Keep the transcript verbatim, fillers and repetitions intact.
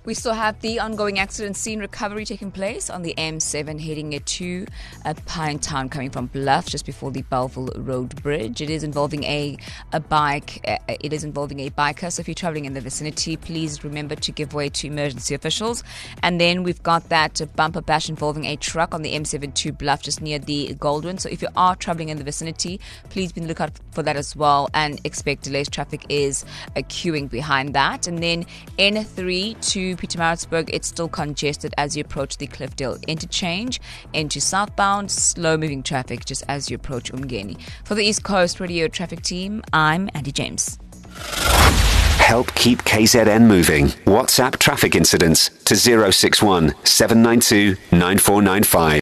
We still have the ongoing accident scene recovery taking place on the M seven heading to uh, Pinetown coming from Bluff just before the Belleville Road Bridge. It is involving a, a bike. Uh, it is involving a biker. So if you're traveling in the vicinity, please remember to give way to emergency officials. And then we've got that bumper bash involving a truck on the M seven to Bluff just near the Goldwyn. So if you are traveling in the vicinity, please be on the lookout for that as well and expect delays. Traffic is uh, queuing behind that. And then N three to Pietermaritzburg, it's still congested as you approach the Cliffdale interchange into southbound, slow moving traffic just as you approach Umgeni. For the East Coast Radio Traffic Team, I'm Andy James. Help keep K Z N moving. WhatsApp traffic incidents to zero six one seven nine two nine four nine five.